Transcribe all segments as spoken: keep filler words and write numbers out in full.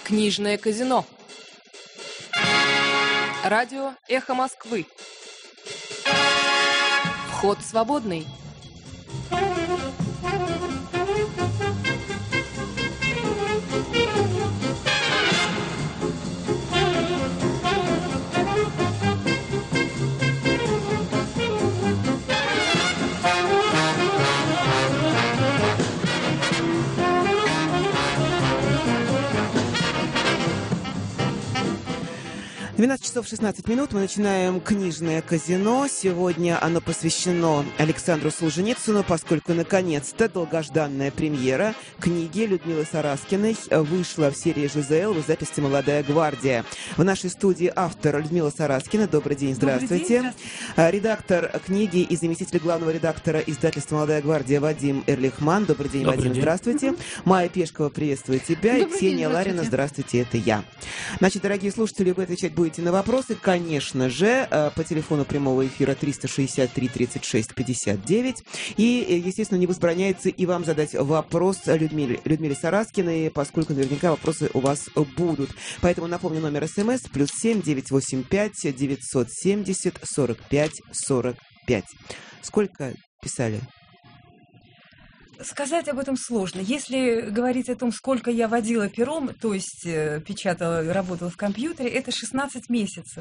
Книжное казино. Радио «Эхо Москвы». Вход свободный. двенадцать часов шестнадцать минут. Мы начинаем книжное казино. Сегодня оно посвящено Александру Солженицыну, поскольку, наконец-то, долгожданная премьера книги Людмилы Сараскиной вышла в серии ЖЗЛ в издательстве «Молодая гвардия». В нашей студии автор Людмила Сараскина. Добрый день, здравствуйте. Добрый день, здравствуйте. Редактор книги и заместитель главного редактора издательства «Молодая гвардия» Вадим Эрлихман. Добрый день, Добрый Вадим, день. Здравствуйте. Угу. Майя Пешкова приветствует тебя. Добрый и Ксения день, Ларина, здравствуйте, это я. Значит, дорогие слушатели, вы отвечать будете на вопросы, конечно же, по телефону прямого эфира триста шестьдесят три тридцать шесть пятьдесят девять. И, естественно, не возбраняется и вам задать вопрос Людмиле, Людмиле Сараскиной, поскольку наверняка вопросы у вас будут. Поэтому напомню номер СМС плюс семь девятьсот восемьдесят пять девятьсот семьдесят сорок пять сорок пять. Сколько писали? Сказать об этом сложно. Если говорить о том, сколько я водила пером, то есть э, печатала, работала в компьютере, это шестнадцать месяцев.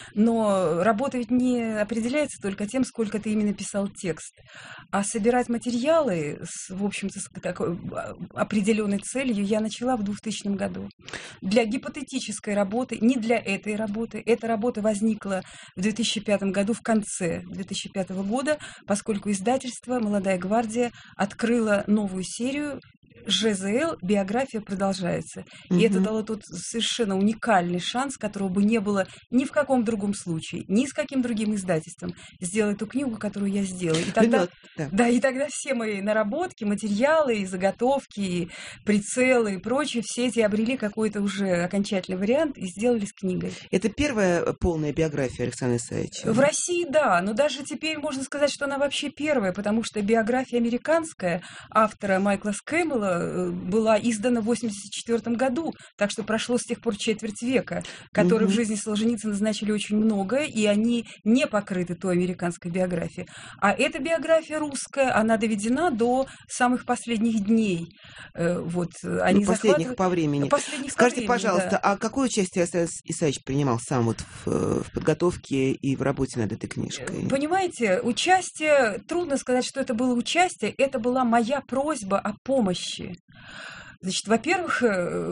Но работа ведь не определяется только тем, сколько ты именно писал текст. А собирать материалы, с, в общем-то, с такой определенной целью я начала в двухтысячном году. Для гипотетической работы, не для этой работы. Эта работа возникла в две тысячи пятом году, в конце две тысячи пятого года, поскольку издательство «Молодая гвардия» открыло новую серию ЖЗЛ «Биография продолжается». И mm-hmm. это дало тот совершенно уникальный шанс, которого бы не было ни в каком другом случае, ни с каким другим издательством сделать ту книгу, которую я сделала. И тогда, да. Да, и тогда все мои наработки, материалы, и заготовки, и прицелы и прочее, все эти обрели какой-то уже окончательный вариант и сделались книгой. Это первая полная биография Александра Исаевича? В России, да, но даже теперь можно сказать, что она вообще первая, потому что биография американская автора Майкла Скэммела была издана в восемьдесят четвёртом году, так что прошло с тех пор четверть века, которые mm-hmm. в жизни Солженицына значили очень многое, и они не покрыты той американской биографией. А эта биография русская, она доведена до самых последних дней. Вот, они ну, последних по времени. Последних Скажите, по времени, пожалуйста, да. а какое участие Александр Исаевич принимал сам вот в, в подготовке и в работе над этой книжкой? Понимаете, участие, трудно сказать, что это было участие, это была моя просьба о помощи. Значит, во-первых,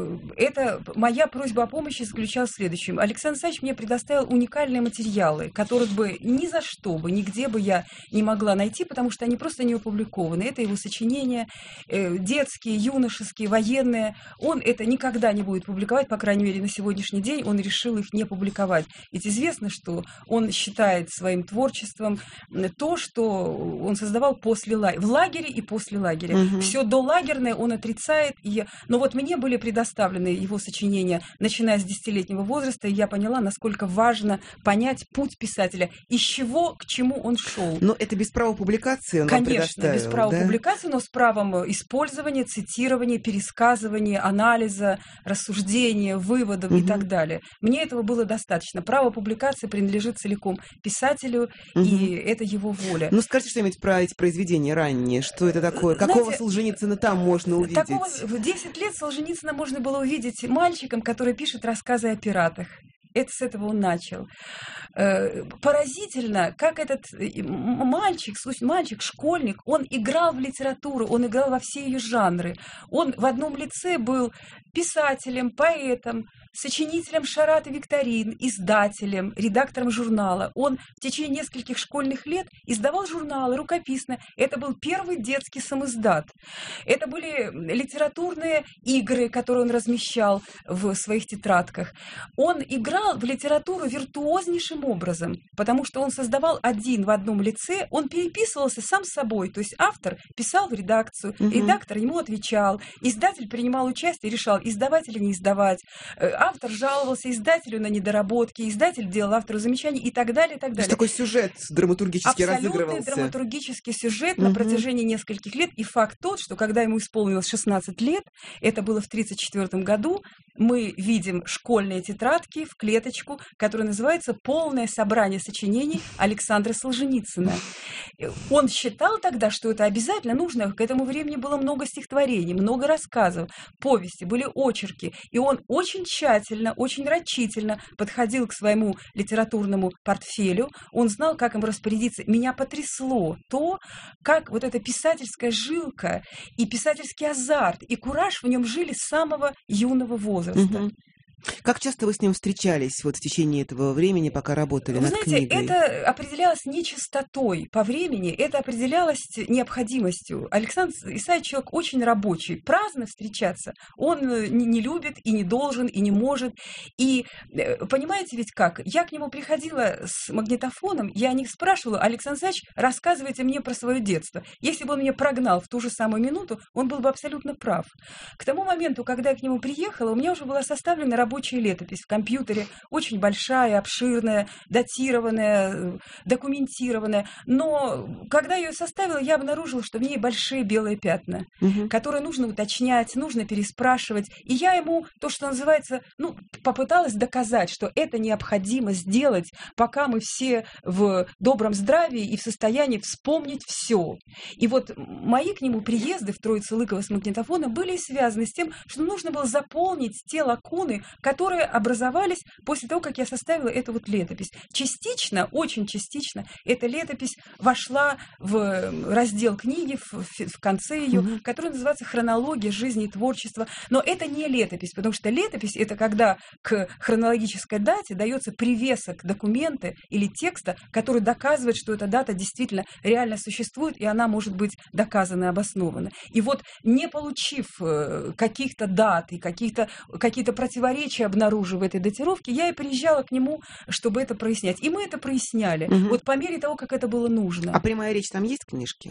это моя просьба о помощи заключалась в следующем. Александр Исаевич мне предоставил уникальные материалы, которых бы ни за что бы, нигде бы я не могла найти, потому что они просто не опубликованы. Это его сочинения, детские, юношеские, военные. Он это никогда не будет публиковать, по крайней мере, на сегодняшний день он решил их не публиковать. Ведь известно, что он считает своим творчеством то, что он создавал после лагеря, в лагере и после лагеря. Угу. Все долагерное он отрицает, и но вот мне были предоставлены его сочинения, начиная с десятилетнего возраста, и я поняла, насколько важно понять путь писателя, из чего к чему он шел. Но это без права публикации он Конечно, без права да? публикации, но с правом использования, цитирования, пересказывания, анализа, рассуждения, выводов угу. и так далее. Мне этого было достаточно. Право публикации принадлежит целиком писателю, угу. и это его воля. Ну, скажите что-нибудь про эти произведения ранние. Что это такое? Какого Знаете, Солженицына там можно увидеть? Такого... В десять лет Солженицына можно было увидеть мальчиком, который пишет рассказы о пиратах. Это с этого он начал. Поразительно, как этот мальчик, мальчик, школьник, он играл в литературу, он играл во все ее жанры. Он в одном лице был писателем, поэтом, сочинителем шарат и викторин, издателем, редактором журнала. Он в течение нескольких школьных лет издавал журналы рукописно. Это был первый детский самиздат. Это были литературные игры, которые он размещал в своих тетрадках. Он играл в литературу виртуознейшим образом, потому что он создавал один в одном лице, он переписывался сам с собой. То есть автор писал в редакцию, угу. редактор ему отвечал, издатель принимал участие и решал, издавателя не издавать, автор жаловался издателю на недоработки, издатель делал автору замечания и так далее, и так далее. То есть такой сюжет драматургически разыгрывался. Абсолютный драматургический сюжет угу. на протяжении нескольких лет. И факт тот, что когда ему исполнилось шестнадцать лет, это было в тридцать четвёртом году, мы видим школьные тетрадки в клеточку, которая называется «Полное собрание сочинений Александра Солженицына». Он считал тогда, что это обязательно нужно. К этому времени было много стихотворений, много рассказов, повести, были очерки. И он очень тщательно, очень рачительно подходил к своему литературному портфелю. Он знал, как им распорядиться. Меня потрясло то, как вот эта писательская жилка и писательский азарт, и кураж в нем жили с самого юного возраста. Угу. Как часто вы с ним встречались вот в течение этого времени, пока работали вы над знаете, книгой? Это определялось не частотой по времени, это определялось необходимостью. Александр Исаевич человек очень рабочий. Праздно встречаться он не, не любит и не должен, и не может. И понимаете ведь как? Я к нему приходила с магнитофоном, я не спрашивала: Александр Исаевич, рассказывайте мне про свое детство. Если бы он меня прогнал в ту же самую минуту, он был бы абсолютно прав. К тому моменту, когда я к нему приехала, у меня уже была составлена рабочая летопись в компьютере, очень большая, обширная, датированная, документированная. Но когда я ее составила, я обнаружила, что в ней большие белые пятна, угу. которые нужно уточнять, нужно переспрашивать. И я ему, то, что называется, ну, попыталась доказать, что это необходимо сделать, пока мы все в добром здравии и в состоянии вспомнить все. И вот мои к нему приезды в Троицу-Лыково с магнитофоном были связаны с тем, что нужно было заполнить те лакуны, которые образовались после того, как я составила эту вот летопись. Частично, очень частично, эта летопись вошла в раздел книги, в, в конце ее, угу. который называется «Хронология жизни и творчества». Но это не летопись, потому что летопись – это когда к хронологической дате дается привесок документа или текста, который доказывает, что эта дата действительно реально существует, и она может быть доказана и обоснована. И вот, не получив каких-то дат и каких-то, какие-то противоречия обнаружив в этой датировке, я и приезжала к нему, чтобы это прояснять. И мы это проясняли. Угу. Вот по мере того, как это было нужно. А прямая речь там есть в книжке?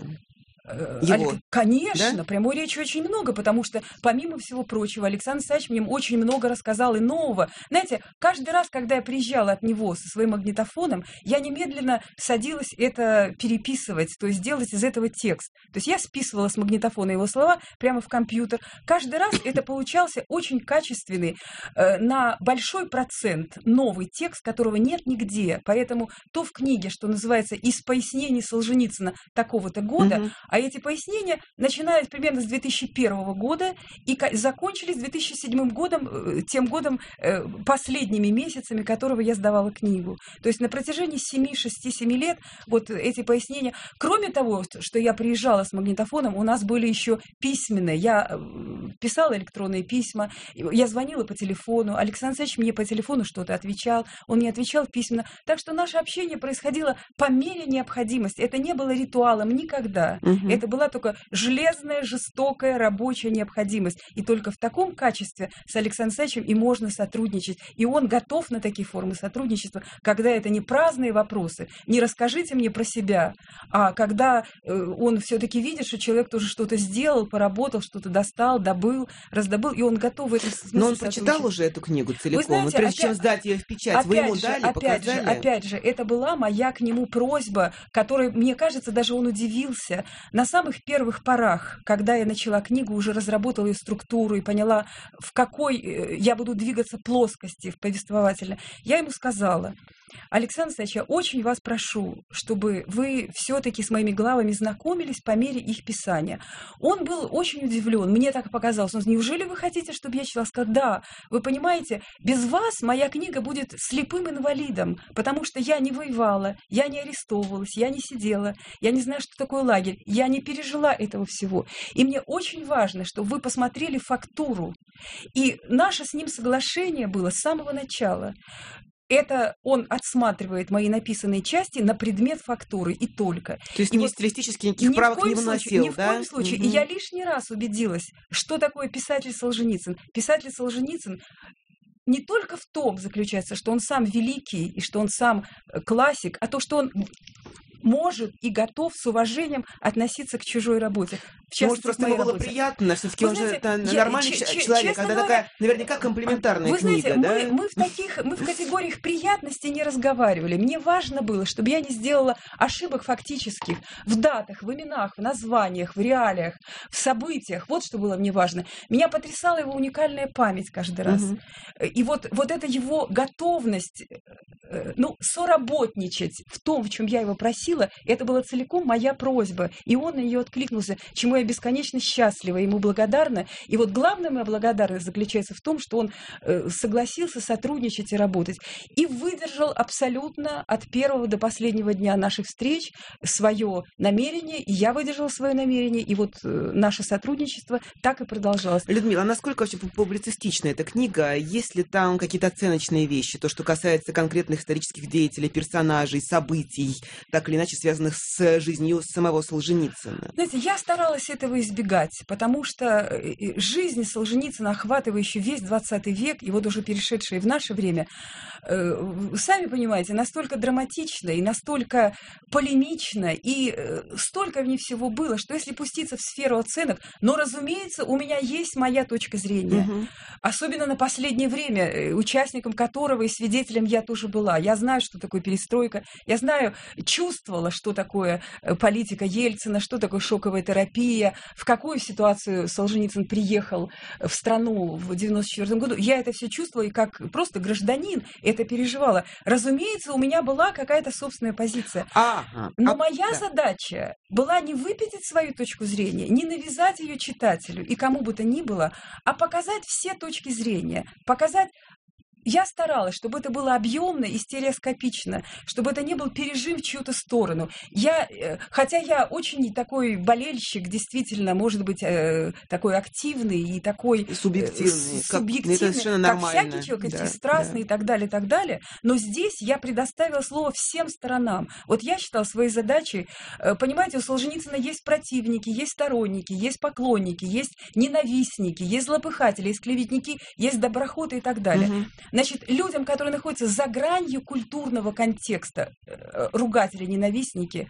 Его. Конечно, да? Прямой речи очень много, потому что, помимо всего прочего, Александр Исаевич мне очень много рассказал и нового. Знаете, каждый раз, когда я приезжала от него со своим магнитофоном, я немедленно садилась это переписывать, то есть делать из этого текст. То есть я списывала с магнитофона его слова прямо в компьютер. Каждый раз это получался очень качественный, э, на большой процент новый текст, которого нет нигде. Поэтому то в книге, что называется «Из пояснений Солженицына такого-то года», угу. А эти пояснения начинались примерно с две тысячи первого года и закончились две тысячи седьмым годом, тем годом, последними месяцами, которого я сдавала книгу. То есть на протяжении семи-шести-семи лет вот эти пояснения. Кроме того, что я приезжала с магнитофоном, у нас были еще письменные. Я писала электронные письма, я звонила по телефону, Александр Алексеевич мне по телефону что-то отвечал, он мне отвечал письменно. Так что наше общение происходило по мере необходимости. Это не было ритуалом никогда. Угу. Это была только железная, жестокая рабочая необходимость. И только в таком качестве с Александром Алексеевичем и можно сотрудничать. И он готов на такие формы сотрудничества, когда это не праздные вопросы, не расскажите мне про себя, а когда он все-таки видит, что человек тоже что-то сделал, поработал, что-то достал, добыл, раздобыл, и он готов в этом смысле. Но он прочитал уже эту книгу целиком, знаете, и прежде опять, чем сдать ее в печать, вы ему же, дали, опять показали? Же, опять же, это была моя к нему просьба, которой, мне кажется, даже он удивился. На самых первых порах, когда я начала книгу, уже разработала ее структуру и поняла, в какой я буду двигаться плоскости в повествовательной, я ему сказала: Александр Алексеевич, я очень вас прошу, чтобы вы все-таки с моими главами знакомились по мере их писания. Он был очень удивлен, мне так показалось. Он: неужели вы хотите, чтобы я читала? Сказала: да, вы понимаете, без вас моя книга будет слепым инвалидом, потому что я не воевала, я не арестовывалась, я не сидела, я не знаю, что такое лагерь, я не пережила этого всего. И мне очень важно, чтобы вы посмотрели фактуру. И наше с ним соглашение было с самого начала. Это он отсматривает мои написанные части на предмет фактуры и только. То есть и ни вот стилистически никаких правок не выносил, случае, ни да? в коем случае. Угу. И я лишний раз убедилась, что такое писатель Солженицын. Писатель Солженицын не только в том заключается, что он сам великий и что он сам классик, а то, что он может и готов с уважением относиться к чужой работе. В частности, Может, просто к моей ему было работе. приятно, все-таки он же знаете, это я, нормальный ч- ч- человек, честно когда говоря, такая наверняка комплиментарная вы книга, знаете, да? мы, мы, в таких, мы в категориях приятности не разговаривали. Мне важно было, чтобы я не сделала ошибок фактических в датах, в именах, в названиях, в реалиях, в событиях. Вот что было мне важно. Меня потрясала его уникальная память каждый раз. Мгм. И вот, вот эта его готовность, э, ну, соработничать в том, в чем я его просила, это была целиком моя просьба. И он на нее откликнулся, чему я бесконечно счастлива, ему благодарна. И вот главная моя благодарность заключается в том, что он э, согласился сотрудничать и работать. И выдержал абсолютно от первого до последнего дня наших встреч свое намерение, и я выдержала свое намерение, и вот э, наше сотрудничество так и продолжалось. Людмила, а насколько вообще публицистична эта книга? Есть ли там какие-то оценочные вещи, то, что касается конкретных исторических деятелей, персонажей, событий, так или иначе связанных с жизнью самого Солженицына? Знаете, я старалась этого избегать, потому что жизнь Солженицына, охватывающая весь двадцатый век, и вот уже перешедшая в наше время, сами понимаете, настолько драматично и настолько полемично, и столько в ней всего было, что если пуститься в сферу оценок, но, разумеется, у меня есть моя точка зрения. Угу. Особенно на последнее время, участником которого и свидетелем я тоже была. Я знаю, что такое перестройка, я знаю, чувствовала, что такое политика Ельцина, что такое шоковая терапия, в какую ситуацию Солженицын приехал в страну в девяносто четвёртом году. Я это все чувствовала и как просто гражданин это переживала. Разумеется, у меня была какая-то собственная позиция. Ага. Но а, моя да. задача была не выпятить свою точку зрения, не навязать ее читателю и кому бы то ни было, а показать все точки зрения, показать. Я старалась, чтобы это было объемно и стереоскопично, чтобы это не был пережим в чью-то сторону. Я, хотя я очень такой болельщик, действительно, может быть, такой активный и такой субъективный, субъективный как, это совершенно как нормально. всякий человек, Да, эти страстные да. и так далее, и так далее. Но здесь я предоставила слово всем сторонам. Вот я считала своей задачей, понимаете, у Солженицына есть противники, есть сторонники, есть поклонники, есть ненавистники, есть злопыхатели, есть клеветники, есть доброхоты и так далее. Угу. Значит, людям, которые находятся за гранью культурного контекста, ругатели, ненавистники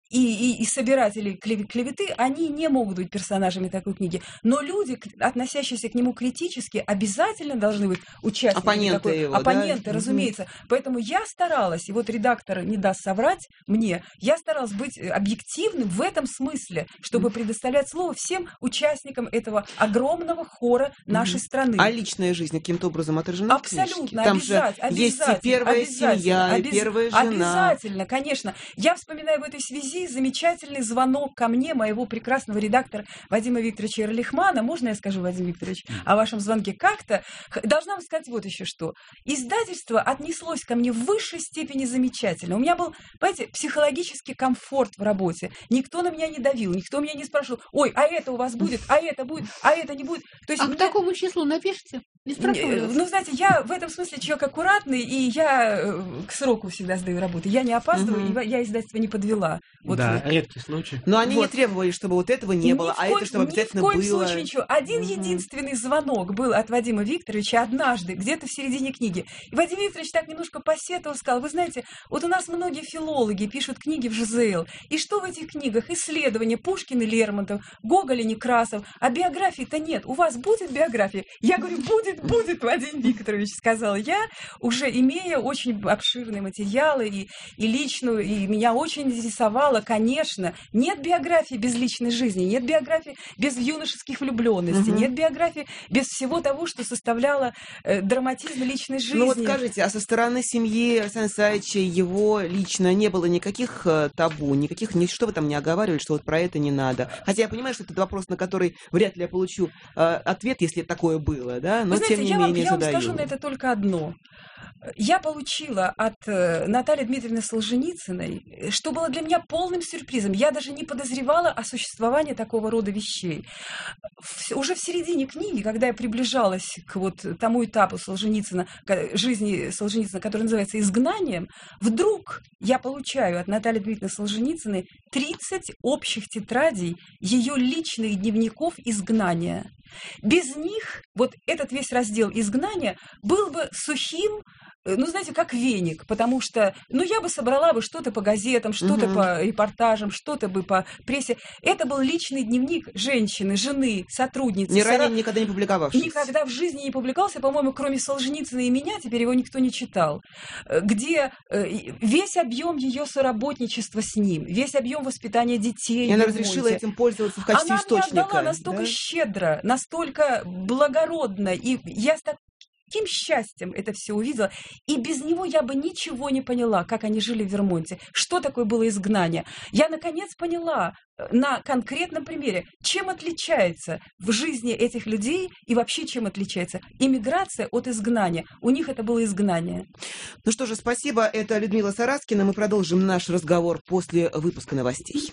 и, и, и собиратели клеветы, они не могут быть персонажами такой книги. Но люди, относящиеся к нему критически, обязательно должны быть участниками Оппоненты такой. его, Оппоненты, да? разумеется. Угу. Поэтому я старалась, и вот редактор не даст соврать мне, я старалась быть объективным в этом смысле, чтобы предоставлять слово всем участникам этого огромного хора нашей угу. страны. А личная жизнь каким-то образом отражена? Абсолютно, Там обязательно, же есть и первая семья, и обяз... первая жена. Обязательно, конечно. Я вспоминаю в этой связи замечательный звонок ко мне, моего прекрасного редактора Вадима Викторовича Эрлихмана. Можно я скажу, Вадим Викторович, о вашем звонке? Как-то должна вам сказать вот еще что. Издательство отнеслось ко мне в высшей степени замечательно. У меня был, понимаете, психологический комфорт в работе. Никто на меня не давил, никто меня не спрашивал, ой, а это у вас будет, а это будет, а это не будет. То есть а мне... к такому числу напишите? Не спрашивали вас? Ну, знаете, я в этом смысле человек аккуратный, и я к сроку всегда сдаю работу. Я не опаздываю, угу. и я издательство не подвела. Вот да, вы... редкий случай. Но они вот. не требовали, чтобы вот этого не было, ни а это, чтобы обязательно было. Ни в коем было. случае ничего. Один угу. единственный звонок был от Вадима Викторовича однажды, где-то в середине книги. И Вадим Викторович так немножко посетовал, сказал, вы знаете, вот у нас многие филологи пишут книги в ЖЗЛ, и что в этих книгах? Исследования Пушкин и Лермонтов, Гоголь и Некрасов, а биографии-то нет. У вас будет биография? Я говорю, будет, будет, Вадим Викторович, сказал я, уже имея очень обширные материалы и, и личную, и меня очень интересовало, конечно, нет биографии без личной жизни, нет биографии без юношеских влюбленностей, угу. нет биографии без всего того, что составляло э, драматизм личной жизни. Ну вот скажите, а со стороны семьи Александра Исаевича его лично не было никаких э, табу, никаких, ни, что вы там не оговаривали, что вот про это не надо? Хотя я понимаю, что это вопрос, на который вряд ли я получу э, ответ, если такое было, да, но вы знаете, тем не я менее вам, задаю. Я вам скажу на это только одно. Я получила от Натальи Дмитриевны Солженицыной, что было для меня полным сюрпризом. Я даже не подозревала о существовании такого рода вещей. Уже в середине книги, когда я приближалась к вот тому этапу Солженицына, жизни Солженицына, который называется «Изгнанием», вдруг я получаю от Натальи Дмитриевны Солженицыной тридцать общих тетрадей ее личных дневников изгнания. Без них вот этот весь раздел изгнания был бы сухим ну, знаете, как веник, потому что, ну, я бы собрала бы что-то по газетам, что-то угу. по репортажам, что-то бы по прессе. Это был личный дневник женщины, жены, сотрудницы. Ни ранее никогда не публиковавшийся. Никогда в жизни не публиковался, по-моему, кроме Солженицына и меня, теперь его никто не читал, где весь объем ее соработничества с ним, весь объем воспитания детей. И она разрешила этим пользоваться в качестве она источника. Она мне отдала настолько да? щедро, настолько благородно, и я с таким счастьем это все увидела, и без него я бы ничего не поняла, как они жили в Вермонте, что такое было изгнание. Я, наконец, поняла на конкретном примере, чем отличается в жизни этих людей и вообще чем отличается иммиграция от изгнания. У них это было изгнание. Ну что же, спасибо. Это Людмила Сараскина. Мы продолжим наш разговор после выпуска новостей.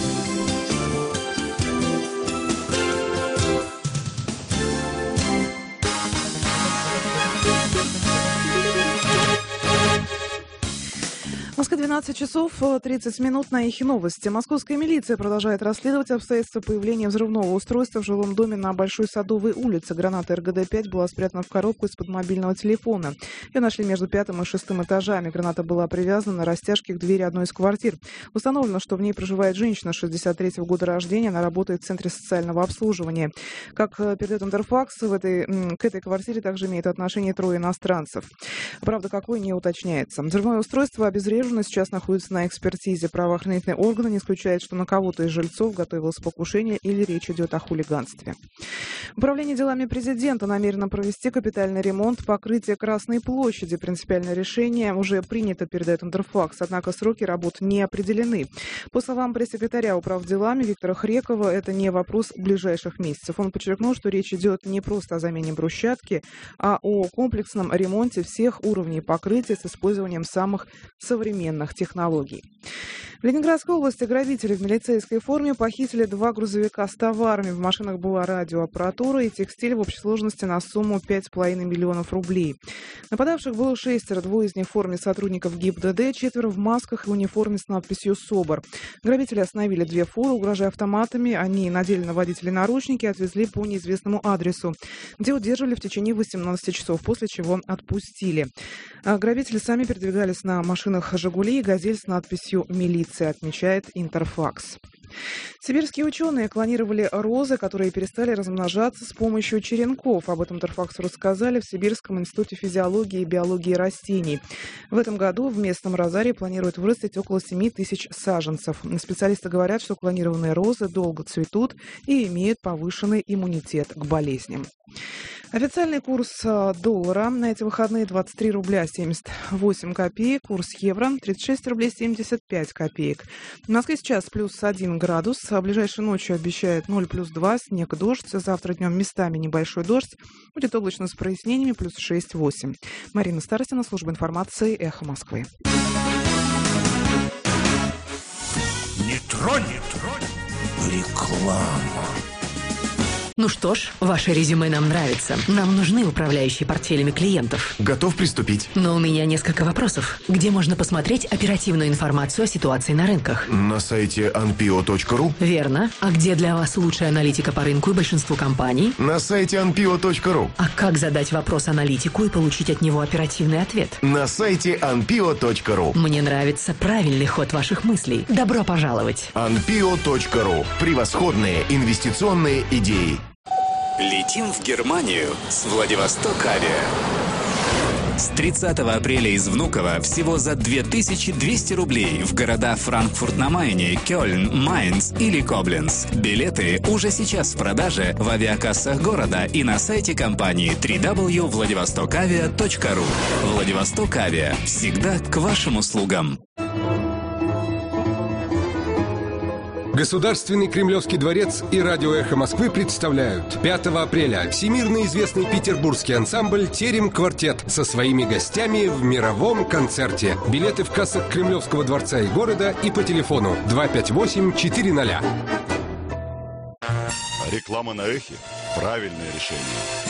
В Москве двенадцать часов тридцать минут на Эхе Новости. Московская милиция продолжает расследовать обстоятельства появления взрывного устройства в жилом доме на Большой Садовой улице. Граната эр гэ дэ пять была спрятана в коробку из-под мобильного телефона. Ее нашли между пятым и шестым этажами. Граната была привязана на растяжке к двери одной из квартир. Установлено, что в ней проживает женщина шестьдесят третьего года рождения. Она работает в Центре социального обслуживания. Как передает Интерфакс, в этой, к этой квартире также имеет отношение трое иностранцев. Правда, какой не уточняется. Взрывное устройство обезврежено, сейчас находится на экспертизе. Правоохранительные органы не исключают, что на кого-то из жильцов готовилось покушение или речь идет о хулиганстве. Управление делами президента намерено провести капитальный ремонт покрытия Красной площади. Принципиальное решение уже принято, передает Интерфакс, однако сроки работ не определены. По словам пресс-секретаря управделами Виктора Хрекова, это не вопрос ближайших месяцев. Он подчеркнул, что речь идет не просто о замене брусчатки, а о комплексном ремонте всех уровней покрытия с использованием самых современных технологий. В Ленинградской области грабители в милицейской форме похитили два грузовика с товарами. В машинах была радиоаппаратура и текстиль в общей сложности на сумму пять с половиной миллионов рублей. Нападавших было шестеро, двое из них в форме сотрудников ГИБДД, четверо в масках и униформе с надписью «СОБР». Грабители остановили две фуры, угрожая автоматами. Они надели на водителей наручники и отвезли по неизвестному адресу, где удерживали в течение восемнадцати часов, после чего отпустили. Грабители сами передвигались на машинах «Жигули» и «Газель» с надписью «Милиция», отмечает Интерфакс. Сибирские ученые клонировали розы, которые перестали размножаться с помощью черенков. Об этом Интерфаксу рассказали в Сибирском институте физиологии и биологии растений. В этом году в местном розарии планируют вырастить около семи тысяч саженцев. Специалисты говорят, что клонированные розы долго цветут и имеют повышенный иммунитет к болезням. Официальный курс доллара на эти выходные двадцать три рубля семьдесят восемь копеек, курс евро тридцать шесть рублей семьдесят пять копеек. В Москве сейчас плюс один градус, а ближайшей ночью обещают ноль плюс два, снег, дождь. Завтра днем местами небольшой дождь, будет облачно с прояснениями, плюс шесть восемь. Марина Старостина, служба информации, Эхо Москвы. Не тронь, не тронь. Реклама. Ну что ж, ваше резюме нам нравится. Нам нужны управляющие портфелями клиентов. Готов приступить. Но у меня несколько вопросов. Где можно посмотреть оперативную информацию о ситуации на рынках? На сайте ан пи о точка ру. Верно. А где для вас лучшая аналитика по рынку и большинству компаний? На сайте ан пи о точка ру. А как задать вопрос аналитику и получить от него оперативный ответ? На сайте ан пи о точка ру. Мне нравится правильный ход ваших мыслей. Добро пожаловать. ан пи о точка ру. Превосходные инвестиционные идеи. Летим в Германию с Владивосток Авиа. С тридцатого апреля из Внуково всего за две тысячи двести рублей в города Франкфурт на Майне, Кёльн, Майнц или Кобленц. Билеты уже сейчас в продаже в авиакассах города и на сайте компании дабл ю дабл ю дабл ю точка владивосток авиа точка ру. Владивосток Авиа. Всегда к вашим услугам. Государственный Кремлевский дворец и радио «Эхо Москвы» представляют пятого апреля всемирно известный петербургский ансамбль «Терем-квартет» со своими гостями в мировом концерте. Билеты в кассах Кремлевского дворца и города и по телефону два пять восемь четыре ноль. Реклама на Эхе – правильное решение.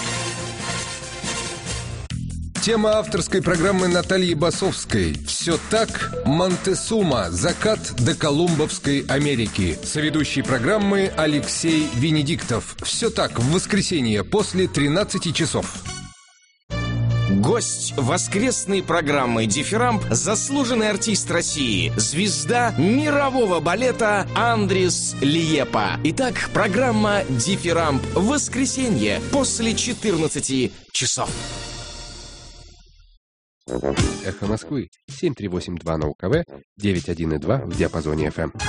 Тема авторской программы Натальи Басовской. «Все так, Монтесума. Закат до Колумбовской Америки». Соведущий программы Алексей Венедиктов. «Все так» в воскресенье после тринадцати часов. Гость воскресной программы «Дифирамб» – заслуженный артист России, звезда мирового балета Андрис Лиепа. Итак, программа «Дифирамб» в воскресенье после четырнадцати часов. Эхо Москвы, семь три восемь два на УКВ, девять один и два в диапазоне эф эм.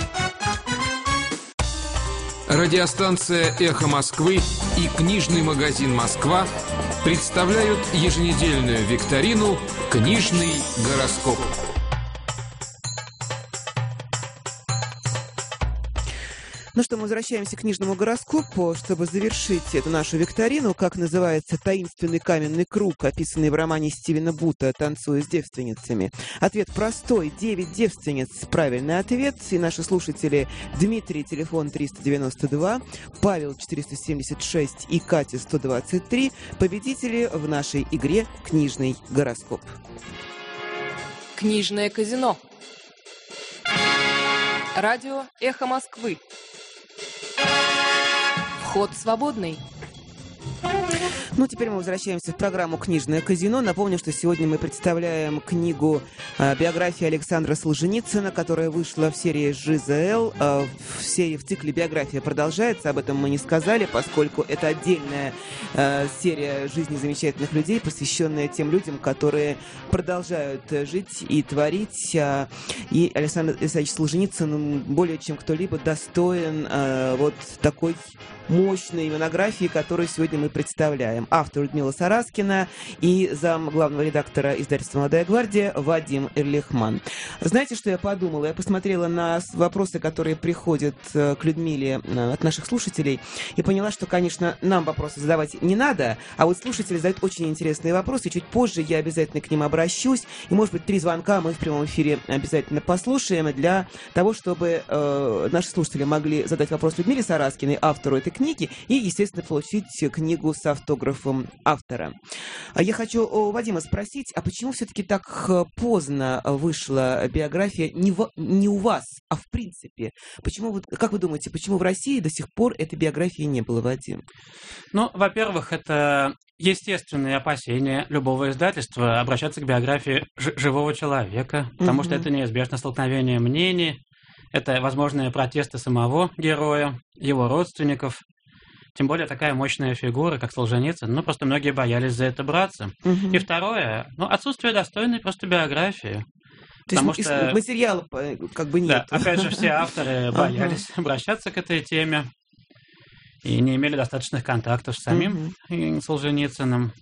Радиостанция «Эхо Москвы» и книжный магазин «Москва» представляют еженедельную викторину «Книжный гороскоп». Ну что, мы возвращаемся к книжному гороскопу, чтобы завершить эту нашу викторину. Как называется таинственный каменный круг, описанный в романе Стивена Бута «Танцуя с девственницами»? Ответ простой. Девять девственниц. Правильный ответ. И наши слушатели: Дмитрий, телефон триста девяносто два, Павел четыреста семьдесят шесть и Катя сто двадцать три. Победители в нашей игре «Книжный гороскоп». Книжное казино. Радио «Эхо Москвы». Вход свободный. Ну, теперь мы возвращаемся в программу «Книжное казино». Напомню, что сегодня мы представляем книгу э, биографии Александра Солженицына, которая вышла в серии «ЖЗЛ». Э, в серии, в цикле «Биография» продолжается. Об этом мы не сказали, поскольку это отдельная э, серия жизни замечательных людей, посвященная тем людям, которые продолжают жить и творить. Э, и Александр Исаевич Солженицын более чем кто-либо достоин э, вот такой мощной монографии, которую сегодня мы представляем. Автор Людмила Сараскина и зам главного редактора издательства «Молодая гвардия» Вадим Эрлихман. Знаете, что я подумала? Я посмотрела на вопросы, которые приходят к Людмиле от наших слушателей, и поняла, что, конечно, нам вопросы задавать не надо, а вот слушатели задают очень интересные вопросы. Чуть позже я обязательно к ним обращусь, и, может быть, три звонка мы в прямом эфире обязательно послушаем для того, чтобы э, наши слушатели могли задать вопрос Людмиле Сараскиной, автору этой книги, и, естественно, получить книгу с автографом автора. Я хочу у Вадима спросить, а почему все-таки так поздно вышла биография не, в, не у вас, а в принципе? Почему, вот, как вы думаете, почему в России до сих пор этой биографии не было, Вадим? Ну, во-первых, это естественные опасения любого издательства обращаться к биографии ж- живого человека, потому mm-hmm. что это неизбежно столкновение мнений, это возможные протесты самого героя, его родственников. Тем более такая мощная фигура, как Солженицын, ну, просто многие боялись за это браться. Угу. И второе, ну, отсутствие достойной просто биографии. То потому есть что материала как бы нет. Да, опять же, все авторы боялись ага. обращаться к этой теме и не имели достаточных контактов с самим угу. Солженицыным.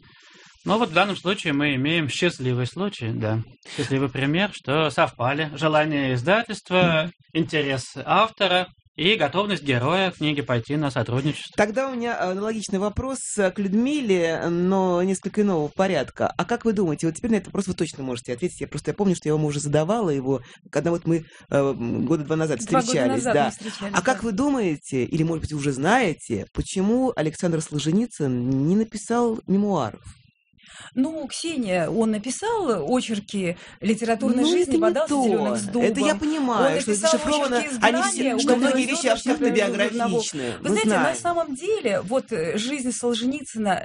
Но вот в данном случае мы имеем счастливый случай, да, счастливый пример, что совпали желание издательства, интерес автора и готовность героя книги пойти на сотрудничество. Тогда у меня аналогичный вопрос к Людмиле, но несколько иного порядка. А как вы думаете, вот теперь на этот вопрос вы точно можете ответить. Я просто я помню, что я вам уже задавала его, когда вот мы э, года два назад два встречались. Года назад да. мы встречались. А да. как вы думаете, или, может быть, вы уже знаете, почему Александр Солженицын не написал мемуаров? Ну, Ксения, он написал очерки литературной ну, жизни «Бодался зеленых с дубом». Это я понимаю, он что зашифровано, они все, что многие вещи абсолютно биографичны. Вы знаете, знаем. На самом деле, вот жизнь Солженицына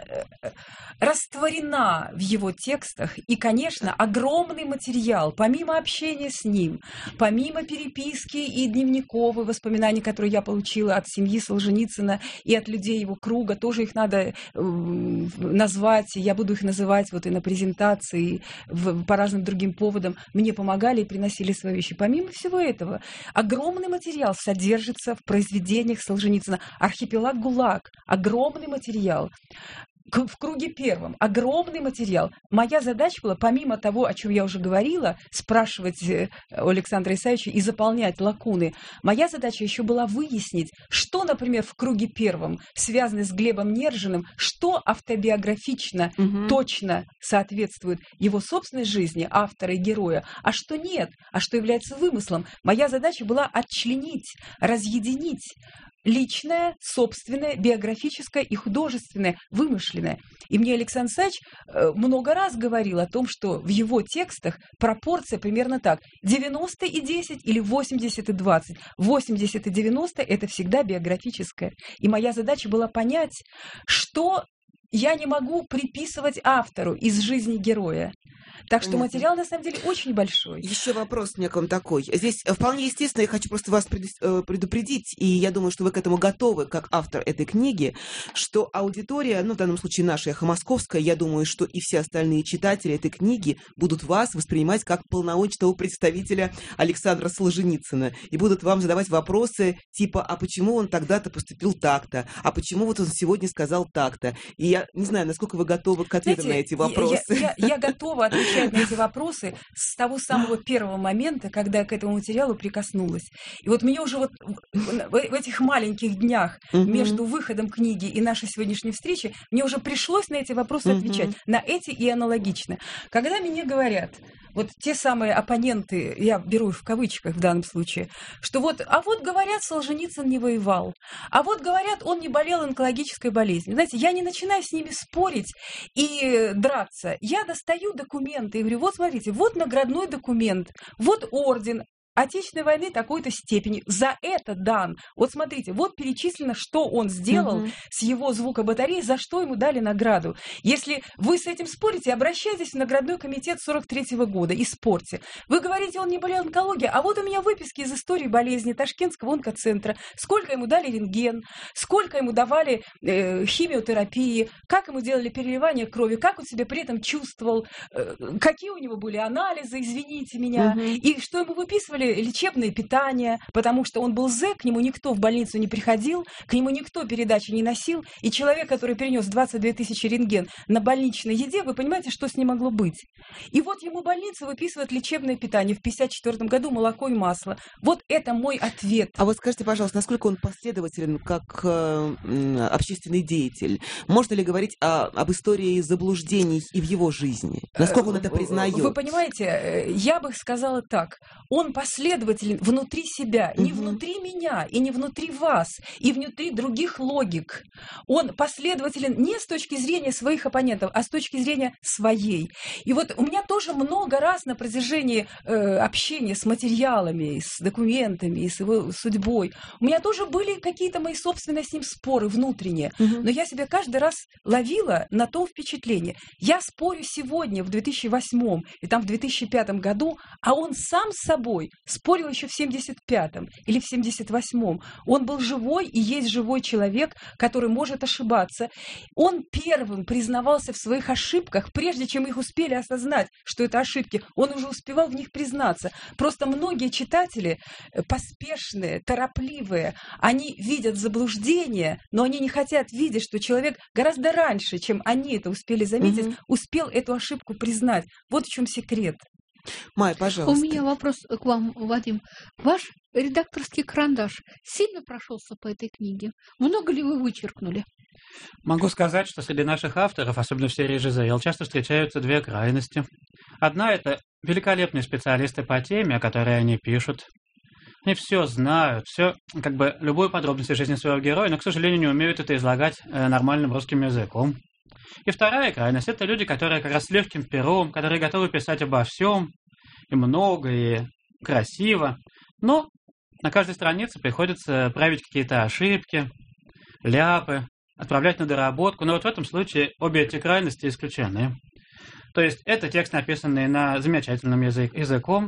растворена в его текстах, и, конечно, огромный материал, помимо общения с ним, помимо переписки и дневниковых воспоминаний, которые я получила от семьи Солженицына и от людей его круга, тоже их надо назвать, я буду их называть вот и на презентации, в, по разным другим поводам, мне помогали и приносили свои вещи. Помимо всего этого, огромный материал содержится в произведениях Солженицына. «Архипелаг ГУЛАГ», огромный материал. В круге первом огромный материал. Моя задача была, помимо того, о чем я уже говорила, спрашивать у Александра Исаевича и заполнять лакуны, моя задача еще была выяснить, что, например, в круге первом связано с Глебом Нержиным, что автобиографично, угу. точно соответствует его собственной жизни, автора и героя, а что нет, а что является вымыслом. Моя задача была отчленить, разъединить личное, собственное, биографическое и художественное, вымышленное. И мне Александр Исаевич много раз говорил о том, что в его текстах пропорция примерно так. девяносто и десять или восемьдесят и двадцать. восемьдесят и девяносто – это всегда биографическое. И моя задача была понять, что я не могу приписывать автору из жизни героя. Так что Понятно. материал, на самом деле, очень большой. Еще вопрос у меня к вам такой. Здесь вполне естественно, я хочу просто вас предупредить, и я думаю, что вы к этому готовы, как автор этой книги, что аудитория, ну, в данном случае наша «Эхо Московская», я думаю, что и все остальные читатели этой книги будут вас воспринимать как полномочного представителя Александра Солженицына, и будут вам задавать вопросы типа, а почему он тогда-то поступил так-то, а почему вот он сегодня сказал так-то. И я не знаю, насколько вы готовы к ответам Знаете, на эти вопросы. Я, я, я готова отвечать на эти вопросы с того самого первого момента, когда я к этому материалу прикоснулась. И вот мне уже вот в, в этих маленьких днях Мгм. между выходом книги и нашей сегодняшней встречи мне уже пришлось на эти вопросы Мгм. отвечать, на эти и аналогично. Когда мне говорят, вот те самые оппоненты, я беру их в кавычках в данном случае, что вот, а вот говорят, Солженицын не воевал, а вот говорят, он не болел онкологической болезнью. Знаете, я не начинаю с ними спорить и драться. Я достаю документы и говорю, вот смотрите, вот наградной документ, вот орден Отечественной войны такой-то степени. За это дан. Вот смотрите, вот перечислено, что он сделал Мгм. с его звукобатареей, за что ему дали награду. Если вы с этим спорите, обращайтесь в наградной комитет сорок третьего года и спорьте. Вы говорите, он не болел онкологией, а вот у меня выписки из истории болезни Ташкентского онкоцентра. Сколько ему дали рентген, сколько ему давали э, химиотерапии, как ему делали переливание крови, как он себя при этом чувствовал, э, какие у него были анализы, извините меня, Мгм. и что ему выписывали лечебное питание, потому что он был зэк, к нему никто в больницу не приходил, к нему никто передачи не носил, и человек, который перенес двадцать две тысячи рентген на больничной еде, вы понимаете, что с ним могло быть. И вот ему больница выписывает лечебное питание в пятьдесят четвёртом году, молоко и масло. Вот это мой ответ. А вот скажите, пожалуйста, насколько он последователен как э, м, общественный деятель? Можно ли говорить о- об истории заблуждений и в его жизни? Насколько он это признает? Вы понимаете, э, я бы сказала так. Он последователен внутри себя, не Мгм. внутри меня, и не внутри вас, и внутри других логик. Он последователен не с точки зрения своих оппонентов, а с точки зрения своей. И вот у меня тоже много раз на протяжении э, общения с материалами, с документами, с его судьбой, у меня тоже были какие-то мои собственные с ним споры внутренние. Мгм. Но я себя каждый раз ловила на том впечатлении. Я спорю сегодня, в две тысячи восьмом и там в две тысячи пятом году, а он сам с собой спорил еще в семьдесят пятом или в семьдесят восьмом. Он был живой и есть живой человек, который может ошибаться. Он первым признавался в своих ошибках, прежде чем их успели осознать, что это ошибки. Он уже успевал в них признаться. Просто многие читатели э, поспешные, торопливые, они видят заблуждение, но они не хотят видеть, что человек гораздо раньше, чем они это успели заметить, Мгм. успел эту ошибку признать. Вот в чем секрет. Майя, У пожалуйста. меня вопрос к вам, Вадим. Ваш редакторский карандаш сильно прошелся по этой книге? Много ли вы вычеркнули? Могу сказать, что среди наших авторов, особенно в серии ЖЗЛ, часто встречаются две крайности. Одна – это великолепные специалисты по теме, о которой они пишут. Они все знают, все, как бы, любую подробность из жизни своего героя, но, к сожалению, не умеют это излагать э, нормальным русским языком. И вторая крайность – это люди, которые как раз с легким пером, которые готовы писать обо всем, и много, и красиво, но на каждой странице приходится править какие-то ошибки, ляпы, отправлять на доработку. Но вот в этом случае обе эти крайности исключены. То есть это текст, написанный на замечательном язык, языком,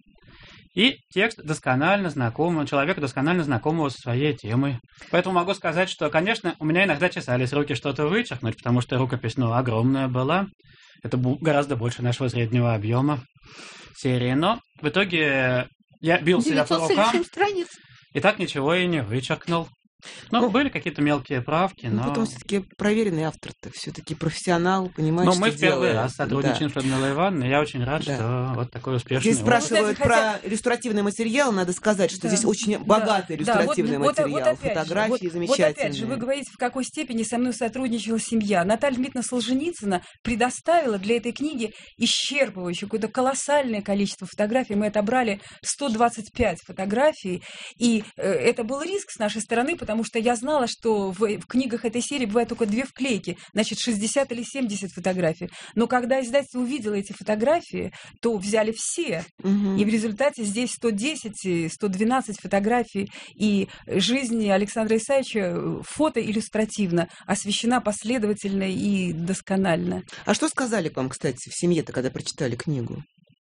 и текст досконально знакомого, человека досконально знакомого со своей темой. Поэтому могу сказать, что, конечно, у меня иногда чесались руки что-то вычеркнуть, потому что рукопись, ну, огромная была. Это бу- гораздо больше нашего среднего объема серии. Но в итоге я бил себя по девятьсот с рукам лишним страниц. и так ничего и не вычеркнул. Ну, Ну, были какие-то мелкие правки, Ну, но... потом все-таки проверенный автор-то, все-таки профессионал, понимает, Но что мы в первый делает. раз сотрудничаем Да. с Людмилой Ивановной. Я очень рад, Да. что вот такой успешный Здесь опыт. спрашивают Ну, знаете, про иллюстративный материал. Надо сказать, что Да. здесь очень Да, богатый да, вот- иллюстративный вот, материал. вот опять же, Фотографии вот, замечательные. Вот опять же, вы говорите, в какой степени со мной сотрудничала семья. Наталья Дмитриевна Солженицына предоставила для этой книги исчерпывающее какое-то колоссальное количество фотографий. Мы отобрали сто двадцать пять фотографий, и э, это был риск с нашей стороны, потому потому что я знала, что в, в книгах этой серии бывает только две вклейки, значит, шестьдесят или семьдесят фотографий. Но когда издательство увидело эти фотографии, то взяли все. Угу. И в результате здесь сто десять, сто двенадцать фотографий, и жизнь Александра Исаевича фотоиллюстративно освещена последовательно и досконально. А что сказали к вам, кстати, в семье-то, когда прочитали книгу?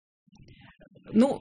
Ну,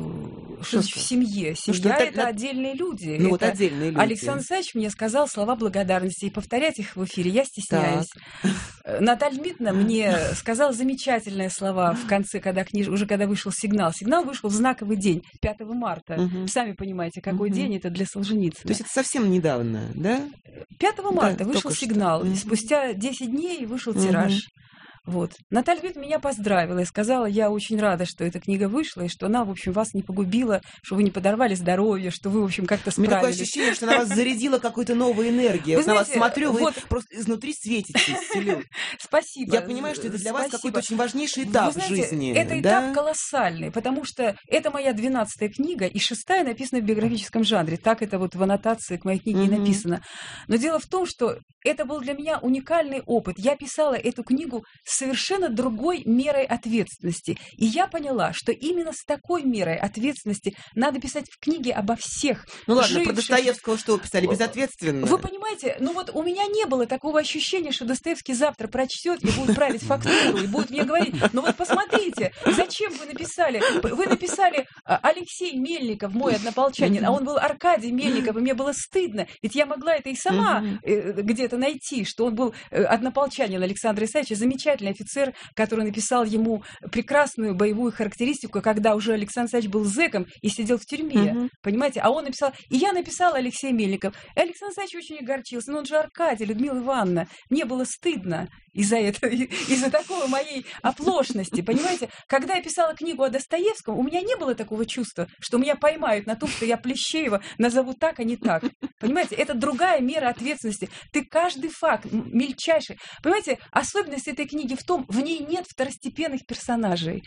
э, что в семье? Семья ну, что это, это отдельные люди. Ну, это вот отдельные люди. Александр Исаевич мне сказал слова благодарности, и повторять их в эфире я стесняюсь. Так. Наталья Дмитриевна мне сказала замечательные слова в конце, когда книж... уже когда вышел сигнал. Сигнал вышел в знаковый день, пятого марта. Угу. Сами понимаете, какой угу. день это для Солженицына. То есть это совсем недавно, да? пятого марта да, вышел сигнал. Угу. Спустя десять дней вышел угу. тираж. Вот. Наталья Дмитриевна меня поздравила и сказала, я очень рада, что эта книга вышла, и что она, в общем, вас не погубила, что вы не подорвали здоровье, что вы, в общем, как-то справились. У меня такое ощущение, что она вас зарядила какой-то новой энергией. Вот на вас смотрю, вы вот... просто изнутри светитесь. Спасибо. Я понимаю, что это для вас какой-то очень важнейший этап в жизни. Это этап колоссальный, потому что это моя двенадцатая книга, и шестая написана в биографическом жанре. Так это вот в аннотации к моей книге и написано. Но дело в том, что это был для меня уникальный опыт. Я писала эту книгу с совершенно другой мерой ответственности. И я поняла, что именно с такой мерой ответственности надо писать в книге обо всех. Ну ладно, живших... про Достоевского что вы писали? Безответственно? Вы понимаете, ну вот у меня не было такого ощущения, что Достоевский завтра прочтет и будет править фактуру, и будет мне говорить, ну вот посмотрите, зачем вы написали? Вы написали Алексей Мельников, мой однополчанин, а он был Аркадий Мельников, и мне было стыдно. Ведь я могла это и сама где-то найти, что он был однополчанин Александра Исаевича, замечательный офицер, который написал ему прекрасную боевую характеристику, когда уже Александр Исаевич был зэком и сидел в тюрьме. Uh-huh. Понимаете? А он написал... И я написала Алексей Мельников. И Александр Исаевич очень огорчился. Но он же Аркадий, Людмила Ивановна. Мне было стыдно из-за этого, из-за такой моей оплошности. Понимаете? Когда я писала книгу о Достоевском, у меня не было такого чувства, что меня поймают на том, что я Плещеева назову так, а не так. Понимаете? Это другая мера ответственности. Ты каждый факт, мельчайший... Понимаете? Особенность этой книги в том, в ней нет второстепенных персонажей.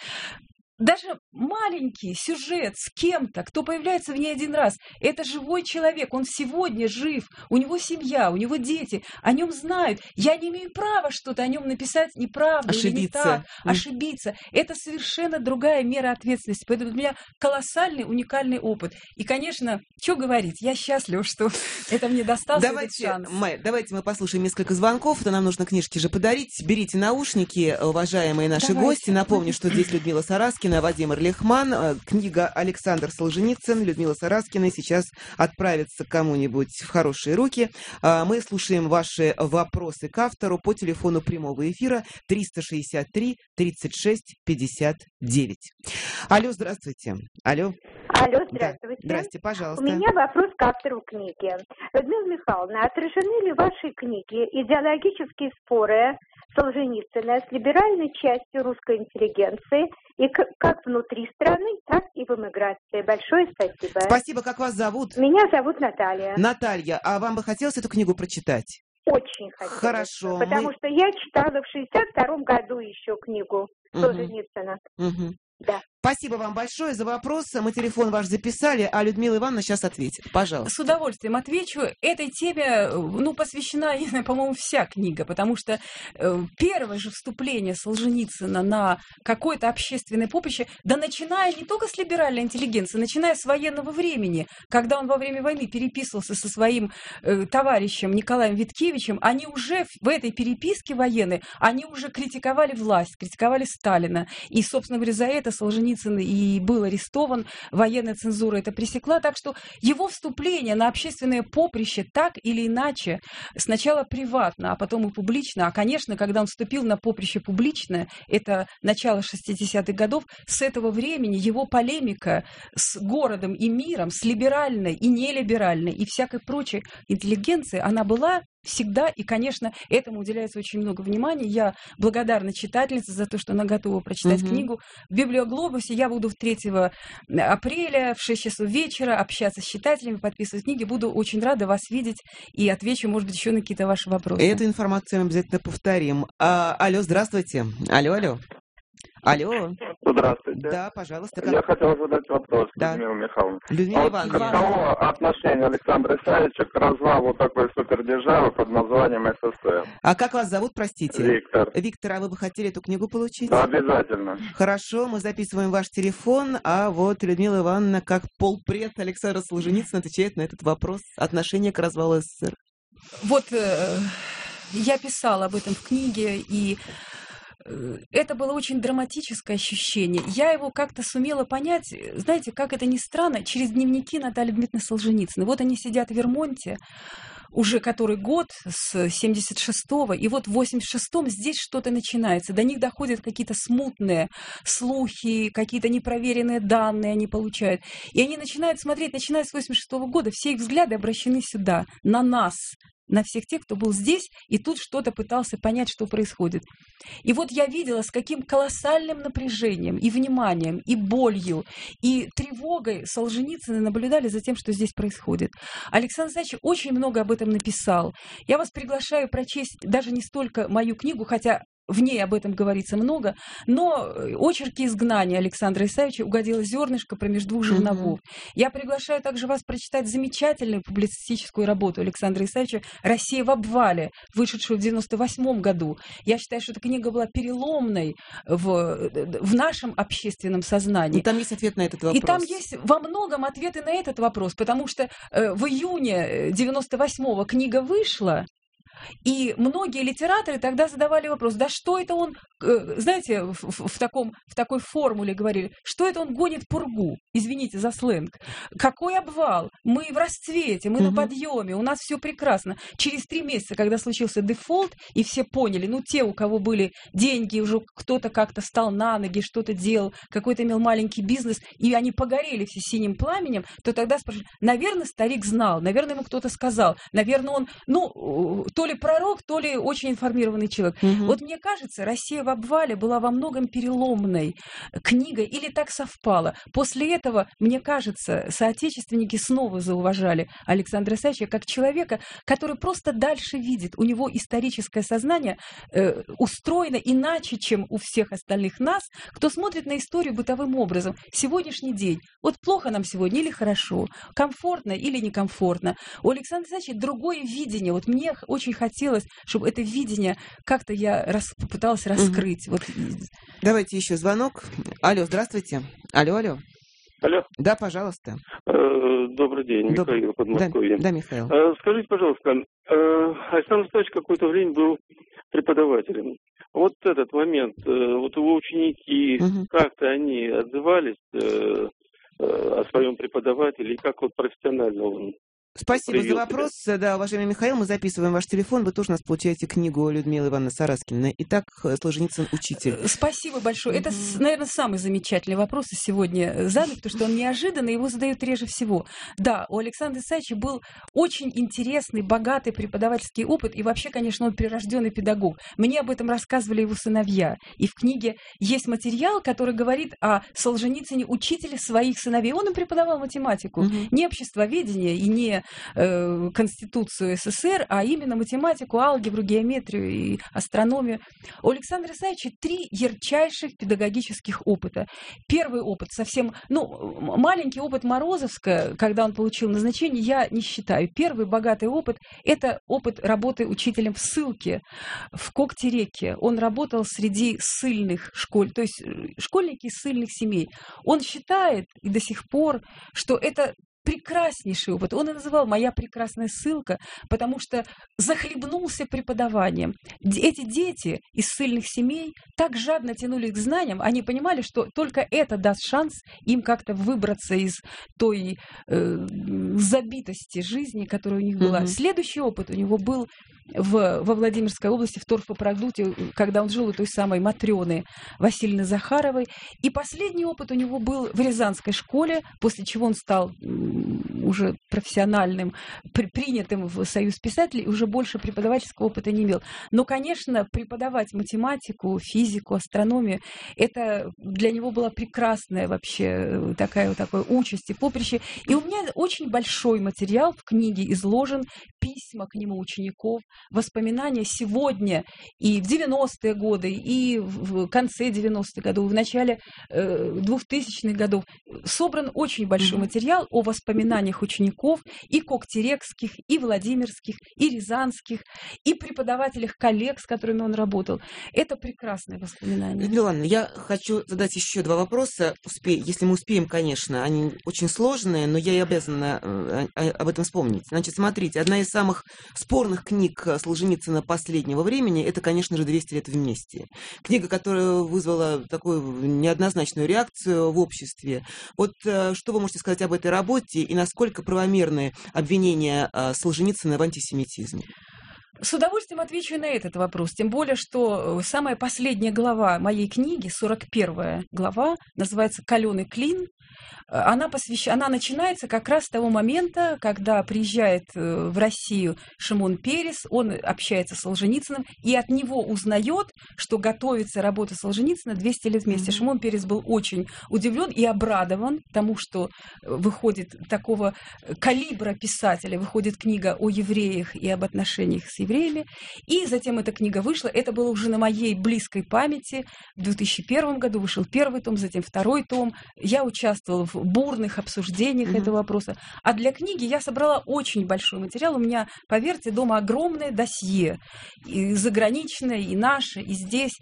Даже маленький сюжет с кем-то, кто появляется в ней один раз, это живой человек, он сегодня жив, у него семья, у него дети, о нем знают. Я не имею права что-то о нем написать неправду ошибиться. Или не так, ошибиться. Это совершенно другая мера ответственности. Поэтому у меня колоссальный, уникальный опыт. И, конечно, что говорить, я счастлива, что это мне достался давайте, этот шанс. Майя, давайте мы послушаем несколько звонков, это нам нужно книжки же подарить. Берите наушники, уважаемые наши давайте. Гости. Напомню, что здесь Людмила Сараскина, Вадим Эрлихман. Книга Александр Солженицын, Людмила Сараскина сейчас отправится кому-нибудь в хорошие руки. Мы слушаем ваши вопросы к автору по телефону прямого эфира триста шестьдесят три тридцать шесть пятьдесят девять. Алло, здравствуйте. Алло. Алло, здравствуйте. Да. Здрасте, пожалуйста. У меня вопрос к автору книги. Людмила Михайловна, отражены ли в вашей книге идеологические споры Солженицына с либеральной частью русской интеллигенции и как внутри страны, так и в эмиграции? Большое спасибо. Спасибо. Как вас зовут? Меня зовут Наталья. Наталья, а вам бы хотелось эту книгу прочитать? Очень хотелось. Хорошо. Потому мы... что я читала в шестьдесят втором году еще книгу Солженицына. Угу. Да. Спасибо вам большое за вопрос. Мы телефон ваш записали, а Людмила Ивановна сейчас ответит. Пожалуйста. С удовольствием отвечу. Этой теме, ну, посвящена, по-моему, вся книга, потому что первое же вступление Солженицына на какое-то общественное поприще, да начиная не только с либеральной интеллигенции, начиная с военного времени, когда он во время войны переписывался со своим э, товарищем Николаем Виткевичем, они уже в этой переписке военной, они уже критиковали власть, критиковали Сталина. И, собственно говоря, за это Солженицын и был арестован, военная цензура это пресекла, так что его вступление на общественное поприще так или иначе, сначала приватно, а потом и публично, а, конечно, когда он вступил на поприще публичное, это начало шестидесятых годов, с этого времени его полемика с городом и миром, с либеральной и нелиберальной и всякой прочей интеллигенцией, она была всегда, и, конечно, этому уделяется очень много внимания. Я благодарна читательнице за то, что она готова прочитать uh-huh. книгу. В Библиоглобусе я буду третьего апреля в шесть часов вечера общаться с читателями, подписывать книги. Буду очень рада вас видеть и отвечу, может быть, еще на какие-то ваши вопросы. Эту информацию мы обязательно повторим. А, алло, здравствуйте. Алло, алло. Алло. Здравствуйте. Да, пожалуйста. Как... Я хотел задать вопрос, да. Людмила Михайловна. Людмила а Ивановна. Вот каково отношение Александра Исаевича к развалу такой супердержавы под названием СССР? А как вас зовут, простите? Виктор. Виктор, а вы бы хотели эту книгу получить? Да, обязательно. Хорошо, мы записываем ваш телефон, а вот Людмила Ивановна, как полпред Александра Солженицына, отвечает на этот вопрос. Отношение к развалу СССР. Вот э, я писала об этом в книге, и э, это было очень драматическое ощущение. Я его как-то сумела понять, знаете, как это ни странно, через дневники Натальи Дмитриевны Солженицыной. Вот они сидят в Вермонте, уже который год, с семьдесят шестого, и вот в восемьдесят шестом здесь что-то начинается. До них доходят какие-то смутные слухи, какие-то непроверенные данные они получают. И они начинают смотреть, начиная с восемьдесят шестого года, все их взгляды обращены сюда, на нас, на всех тех, кто был здесь, и тут что-то пытался понять, что происходит. И вот я видела, с каким колоссальным напряжением, и вниманием, и болью, и тревогой Солженицыны наблюдали за тем, что здесь происходит. Александр Александрович очень много об этом написал. Я вас приглашаю прочесть даже не столько мою книгу, хотя в ней об этом говорится много, но очерки изгнания Александра Исаевича «Угодило зернышко промеж двух жерновов». Mm-hmm. Я приглашаю также вас прочитать замечательную публицистическую работу Александра Исаевича «Россия в обвале», вышедшую в девяносто восьмом году. Я считаю, что эта книга была переломной в, в нашем общественном сознании. И там есть ответ на этот вопрос. И там есть во многом ответы на этот вопрос, потому что э, в июне девяносто восьмого книга вышла, и многие литераторы тогда задавали вопрос, да что это он, знаете, в, в, в, таком, в такой формуле говорили, что это он гонит пургу, извините за сленг, какой обвал, мы в расцвете, мы угу. на подъеме, у нас все прекрасно. Через три месяца, когда случился дефолт, и все поняли, ну те, у кого были деньги, уже кто-то как-то стал на ноги, что-то делал, какой-то имел маленький бизнес, и они погорели все синим пламенем, то тогда спрашивают, наверное, старик знал, наверное, ему кто-то сказал, наверное, он, ну, то ли пророк, то ли очень информированный человек. Угу. Вот мне кажется, «Россия в обвале» была во многом переломной книгой, или так совпало. После этого, мне кажется, соотечественники снова зауважали Александра Исаевича как человека, который просто дальше видит. У него историческое сознание э, устроено иначе, чем у всех остальных нас, кто смотрит на историю бытовым образом. Сегодняшний день. Вот плохо нам сегодня или хорошо, комфортно или некомфортно. У Александра Исаевича другое видение. Вот мне очень хотелось, чтобы это видение как-то я рас, попыталась раскрыть. Угу. Вот. Давайте еще звонок. Алло, здравствуйте. Алло, алло. Алло. Да, пожалуйста. Добрый день, Доб... Михаил Подмосковье. Да, да, Михаил. Скажите, пожалуйста, Александр Исаевич какое-то время был преподавателем. Вот этот момент, вот его ученики, угу. как-то они отзывались о своем преподавателе, и как вот профессионально он... Спасибо за вопрос. Тебя. Да, уважаемый Михаил, мы записываем ваш телефон. Вы тоже у нас получаете книгу Людмилы Ивановны Сараскиной. Итак, Солженицын учитель. Спасибо большое. Mm-hmm. Это, наверное, самый замечательный вопрос сегодня задан, потому что он неожиданный, его задают реже всего. Да, у Александра Исаевича был очень интересный, богатый преподавательский опыт, и вообще, конечно, он прирожденный педагог. Мне об этом рассказывали его сыновья. И в книге есть материал, который говорит о Солженицыне, учителе своих сыновей. Он им преподавал математику. Mm-hmm. Не обществоведение и не Конституцию СССР, а именно математику, алгебру, геометрию и астрономию. У Александра Исаевича три ярчайших педагогических опыта. Первый опыт совсем, ну, маленький опыт Морозовска, когда он получил назначение, я не считаю. Первый богатый опыт – это опыт работы учителем в ссылке в Когтереке. Он работал среди ссыльных школ, то есть школьники из ссыльных семей. Он считает и до сих пор, что это прекраснейший опыт. Он и называл «моя прекрасная ссылка», потому что захлебнулся преподаванием. Эти дети из ссыльных семей так жадно тянули к знаниям, они понимали, что только это даст шанс им как-то выбраться из той э, забитости жизни, которая у них была. Mm-hmm. Следующий опыт у него был в, во Владимирской области, в Торфопродукте, когда он жил у той самой Матрёны Васильевны Захаровой. И последний опыт у него был в Рязанской школе, после чего он стал уже профессиональным, при, принятым в Союз писателей, уже больше преподавательского опыта не имел. Но, конечно, преподавать математику, физику, астрономию, это для него была прекрасная вообще такая, такая участь и поприще. И у меня очень большой материал в книге изложен, письма к нему учеников, воспоминания сегодня и в девяностые годы, и в конце девяностых годов, в начале э, двухтысячных годов. Собран очень большой mm-hmm. материал о воспоминаниях учеников и когтерекских, и владимирских, и рязанских, и преподавателях коллег, с которыми он работал. Это прекрасные воспоминания. Людмила Ивановна, я хочу задать еще два вопроса, Успе... если мы успеем, конечно. Они очень сложные, но я и обязана э, об этом вспомнить. Значит, смотрите, одна из самых спорных книг Солженицына последнего времени — это, конечно же, «двести лет вместе». Книга, которая вызвала такую неоднозначную реакцию в обществе. Вот что вы можете сказать об этой работе и насколько правомерны обвинения Солженицына в антисемитизме? С удовольствием отвечу на этот вопрос, тем более, что самая последняя глава моей книги, сорок первая глава, называется «Калёный клин». Она, посвящ... она начинается как раз с того момента, когда приезжает в Россию Шимон Перес, он общается с Солженицыным, и от него узнает, что готовится работа Солженицына «двести лет вместе». Mm-hmm. Шимон Перес был очень удивлен и обрадован тому, что выходит такого калибра писателя, выходит книга о евреях и об отношениях с евреями. И затем эта книга вышла. Это было уже на моей близкой памяти. В две тысячи первом году вышел первый том, затем второй том. Я участвовала в бурных обсуждениях mm-hmm. этого вопроса. А для книги я собрала очень большой материал. У меня, поверьте, дома огромное досье. И заграничное, и наше, и здесь.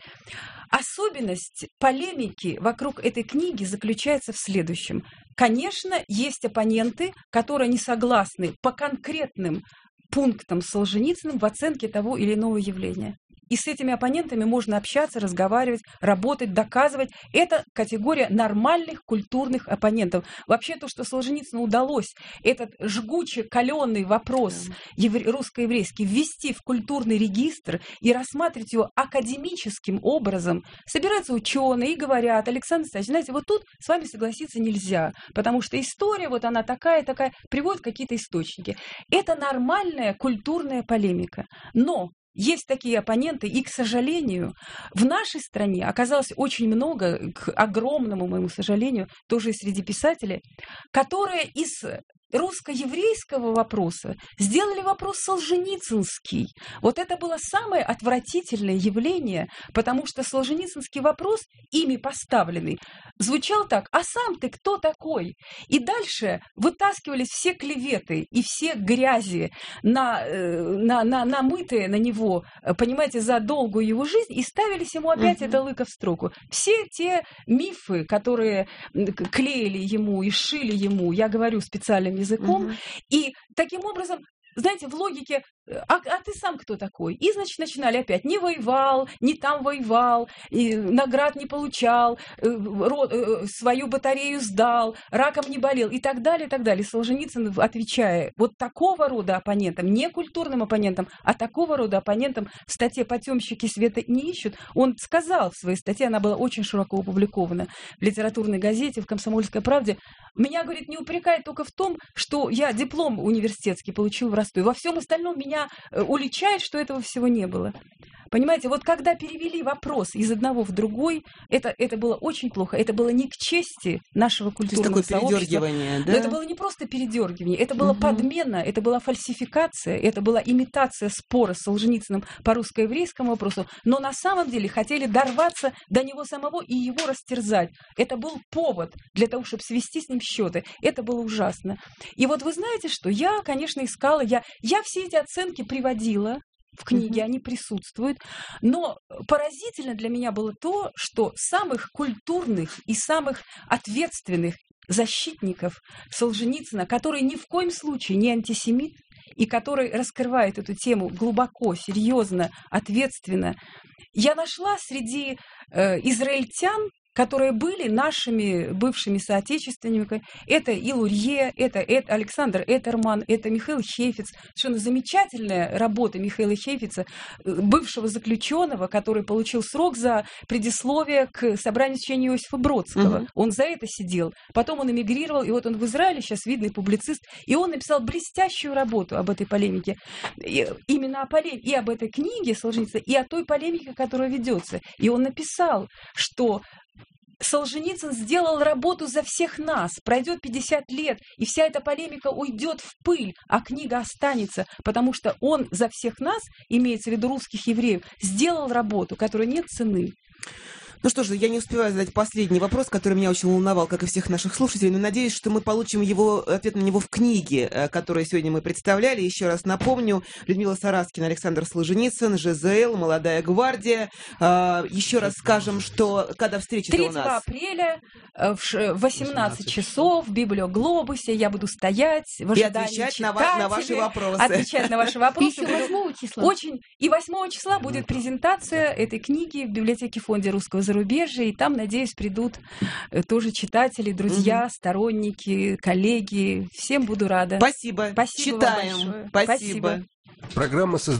Особенность полемики вокруг этой книги заключается в следующем. Конечно, есть оппоненты, которые не согласны по конкретным пунктам с Солженицыным в оценке того или иного явления. И с этими оппонентами можно общаться, разговаривать, работать, доказывать. Это категория нормальных культурных оппонентов. Вообще то, что Солженицыну удалось этот жгуче каленый вопрос евре... русско-еврейский ввести в культурный регистр и рассматривать его академическим образом, собираются ученые и говорят: Александр Александрович, знаете, вот тут с вами согласиться нельзя, потому что история, вот она такая-такая, приводит какие-то источники. Это нормальная культурная полемика. Но есть такие оппоненты, и, к сожалению, в нашей стране оказалось очень много, к огромному моему сожалению, тоже и среди писателей, которые из русско-еврейского вопроса сделали вопрос солженицынский. Вот это было самое отвратительное явление, потому что солженицынский вопрос, ими поставленный, звучал так: а сам ты кто такой? И дальше вытаскивались все клеветы и все грязи, на, на, на, намытые на него, понимаете, за долгую его жизнь, и ставились ему опять uh-huh. это лыко в строку. Все те мифы, которые клеили ему и шили ему, я говорю специальным языком, uh-huh. и таким образом, знаете, в логике: а, а ты сам кто такой? И, значит, начинали опять: не воевал, не там воевал, и наград не получал, род, свою батарею сдал, раком не болел, и так далее, и так далее. Солженицын, отвечая вот такого рода оппонентам, не культурным оппонентам, а такого рода оппонентам, в статье «Потемщики света не ищут», он сказал в своей статье, она была очень широко опубликована в литературной газете, в «Комсомольской правде», меня, говорит, не упрекает только в том, что я диплом университетский получил в Ростове. Во всем остальном меня уличает, что этого всего не было. Понимаете, вот когда перевели вопрос из одного в другой, это, это было очень плохо. Это было не к чести нашего культурного сообщества. Такое передергивание, да? Но это было не просто передергивание, это была угу. подмена, это была фальсификация, это была имитация спора с Солженицыным по русско-еврейскому вопросу. Но на самом деле хотели дорваться до него самого и его растерзать. Это был повод для того, чтобы свести с ним счеты. Это было ужасно. И вот вы знаете, что я, конечно, искала, я, я все эти оценки приводила в книге, mm-hmm. они присутствуют. Но поразительно для меня было то, что самых культурных и самых ответственных защитников Солженицына, который ни в коем случае не антисемит, и который раскрывает эту тему глубоко, серьезно, ответственно, я нашла среди э, израильтян, которые были нашими бывшими соотечественниками. Это и Лурье, это, это Александр Этерман, это Михаил Хейфиц. Совершенно замечательная работа Михаила Хейфица, бывшего заключенного, который получил срок за предисловие к собранию сочинений Иосифа Бродского. Угу. Он за это сидел. Потом он эмигрировал, и вот он в Израиле сейчас видный публицист, и он написал блестящую работу об этой полемике. И, именно о полемике, и об этой книге Солженицына, и о той полемике, которая ведется. И он написал, что Солженицын сделал работу за всех нас. Пройдет пятьдесят лет, и вся эта полемика уйдет в пыль, а книга останется, потому что он за всех нас, имеется в виду русских евреев, сделал работу, которой нет цены. Ну что ж, я не успеваю задать последний вопрос, который меня очень волновал, как и всех наших слушателей, но надеюсь, что мы получим его, ответ на него в книге, которую сегодня мы представляли. Еще раз напомню, Людмила Сараскина, Александр Солженицын, ЖЗЛ, «Молодая гвардия». Еще раз скажем, что когда встреча у нас? третьего апреля в восемнадцать часов в Библиоглобусе я буду стоять в ожидании отвечать читателей, на, на ваши вопросы. Отвечать на ваши вопросы. И восьмого числа. Очень. И восьмого числа будет презентация этой книги в библиотеке Фонда русского зарубежья, и там, надеюсь, придут тоже читатели, друзья, угу. сторонники, коллеги. Всем буду рада. Спасибо. Спасибо Читаем. вам большое. Спасибо. Спасибо. Программа